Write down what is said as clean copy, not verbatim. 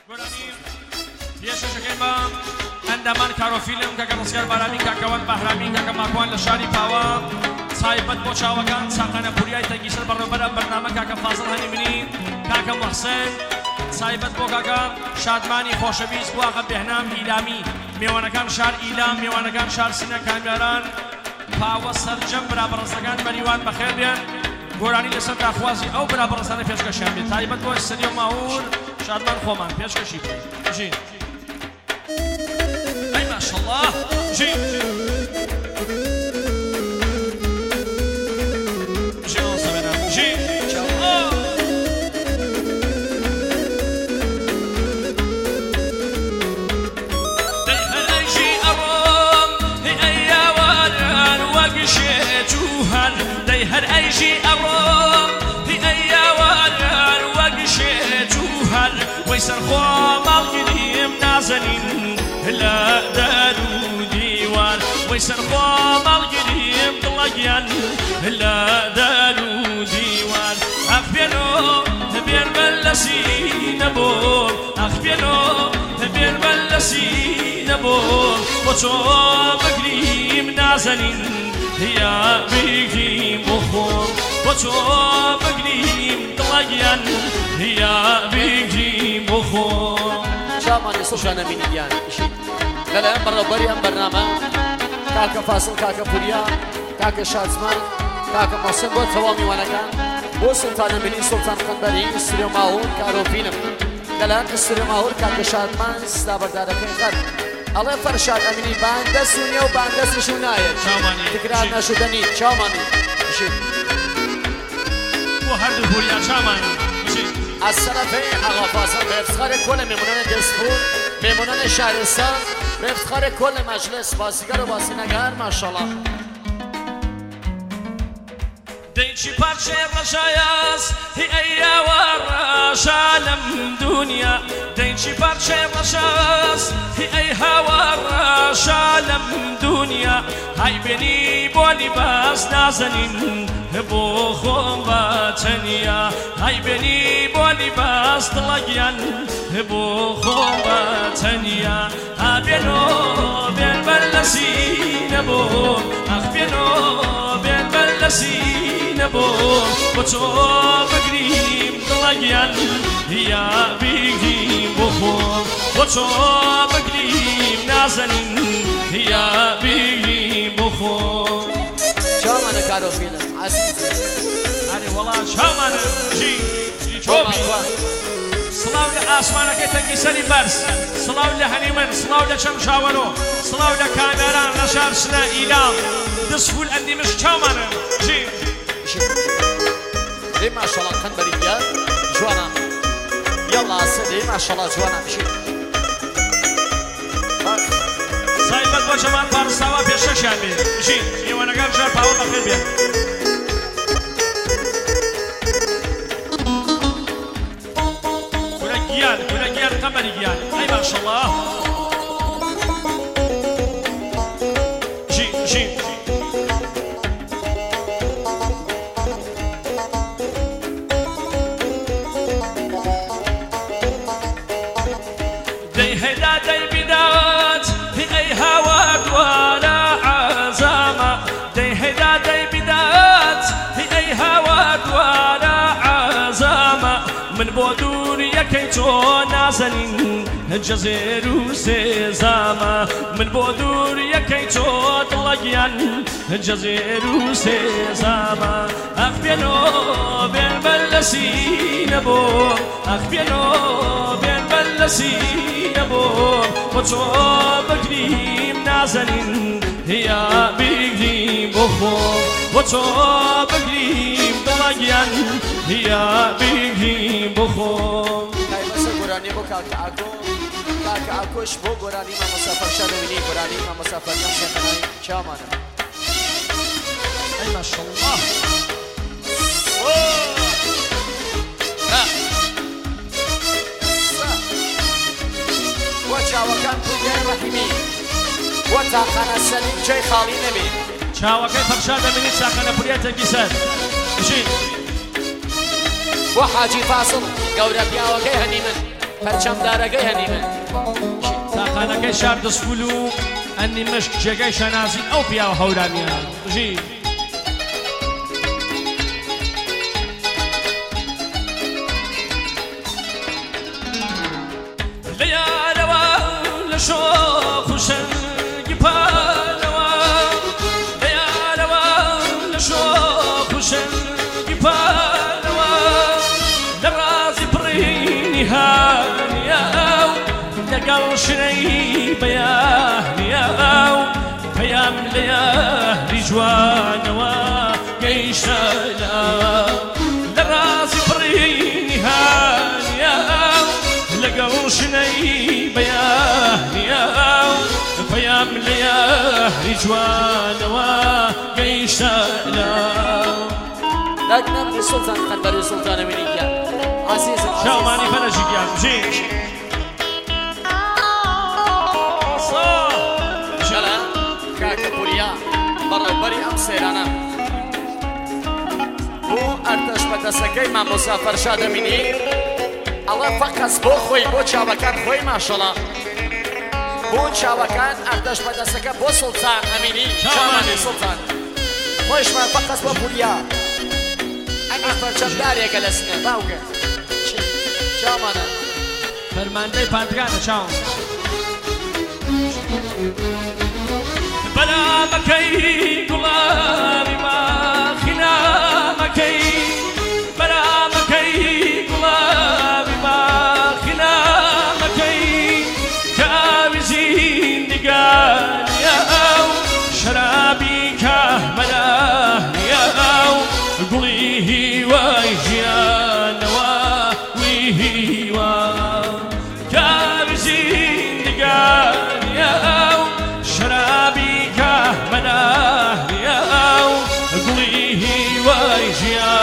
پێشەکەی بە ئەندەمان کارۆفیلم کە ڕزگار بارانی کاکەوان بەهرامی کاکە ماکوان لە شاری پاوە تایبەت بۆ چاوەکان چاقانە پوریای تەگیسەر بەڕێوەبەرە بەرنامە کاکە فازڵ هەنیمنی کاکە موحسین تایبەت بۆ کاکە شادمانی خۆشەویست بۆ ئاغا بێهنام ئیلامی میوانەکان شار ئیلام میوانەکان شار سینە کامیاران پاوە سەرجەم برابەڕستەکان بەریوان بەخێر بێن گۆرانی لەسەر داخوازی ئەو برابەڕستانە پێشکەشیان بێت تایبەت بۆ سەری و ماهور شادمان خۆمان پێشکەشی بکەین أي ما شاء الله جي جي أنصبنا جي هر أيجي أرام في أيوان وقشيتوهر ويسر خوام القديم نازنين لا دارو ديوان ويسر خوام القديم طلقيان لا دارو ديوان أخبينو بين بلسين بور أخبينو بين بلسين بور وشو بقريم نازنين يا بيجي مخور وشو بقليم طلقيان يا بيجي مخور شاماني صوشانا من ديان لا برا بريان برنامج كاكا فاصل كاكا بوريا كاكا شازمان كاكا محسن بو توامي وانا كان بو سلطان مني سلطان قنبري استريو ماهور كارو فيلم لا استريو ماهور كاكا شادمان استابر دارا كين الله فرشاد امینی بنده سونیا و بنده سشون ناید تکرار نشدنی چامانی و هر دو بوریا چامانی از طرف آقا فاصل به افتخار کل میمونان دسپور میمونان شهرستان به افتخار کل مجلس بازیگر و بازینگر ماشاءالله ديتشي بارشي الرشاياس هي أيا ورشالم دنيا ديتشي بارشي الرشاياس هي أيها ورشالم دنيا هاي بني بولي باس نازنين بو خوم باتنيا هاي بني بولي باس طلقيان بو خوم باتنيا هابينو بين بلسين بو أخبينو بين بلسين بو وشو بقريم طلقيان يا بيجي بخور وشو بقريم نازنين يا بيجي بخور شامانا كارو فيلم عزيزي أنا والله شامانا جي شوبي صلاو لآسمانا كتنكي سري برس صلاو لهنيمن صلاو لشمشاورو صلاو لكاميران نشار سنا إيلام دسفول أني مش شامانا جي ليه ما شاء الله قنبري ديال جوانا يلا سيدي ما شاء الله جوانا مشي سايبت بو جمال بارساوا بيششان بي مشي يوانا قال جار باو بخير بي كل جيال قمري جيال أي ما شاء الله جي دي هدا دي بدات في أي هواك ولا عزامة دي هدا دي بدات في أي هواك ولا عزامة من بودور يكيتو نازنين الجزير وسيزامة من بودور يكيتو طلقيان الجزير وسيزامة أخبينو بين بلسين بو أخبينو بين بلسين بو وشو بقريم نازنين يا بقريم بخو وشو بقريم طلقيان يا بقريم بخو گرانی بو کاک آکوش بو گرانی ما مسافر شدوینی گرانی ما مسافر نمی‌کنیم چامانه أي ما شاء الله وچاوکان پویای رحیمی وتاقنا سلیم جای خالی نمی چاوکای فرشاد منی چاقانە پوریای تەنگیسەر بژین بو حاجی فاصل گەورە پیاوەکەی هەنیمن پەرچەمدارەکەی هەنیمە ساقانەکەی شار دەسپول و ئەنی مشک جێگەی شەنازی ئەو پیاوە هەورامیان ژی لە یارەوە لە شۆخ و شەنگی پانەوە لە یارەوە لە شۆخ و شەنگی پانەوە لە ڕازی پڕینی هانیە لەگەڵ شنەی بەیانیە پەیام لە یاری جوانەوە گەیشتە لە ڕازی پڕینی هانیە لەگەڵ شنەی بەیانیە پەیام لە یاری جوانەوە گەیشتە لاکنەم سڵتان خەنبەری سڵتانە منیگیان عزیزم شاومانی فەرەجیگیان بژین کاکە پوریا بەڕێوەبەری ئەم سەیرانە بۆ ئەردەش بەدەسەکەی مامۆستا فەرشاد ئەمینی ئەڵێ فەقەس بۆ خۆی بۆ چاوەکان خۆی ماشەڵا بۆ چاوەکان ئەردەش بەدەسەکە بۆ سڵتان ئەمینی شامانی سڵتان خۆشمان فەقەس بۆ پوریا ئەگەر پەرچەمدارێکە لە سنە باوکە چامانە فەرماندەی پانتگانە چاوم بەرامەکەی گوڵامی ماخینامەکەی بەرامەکەی گوڵامی ماخینامەکەی کاوی زیندگانیە شەرابی کاهمەرانیە گوڵی هیوای ژیانەوە وی هیوا کاوی زیندگانیە شرابي كهمناه يا قليه ويجيا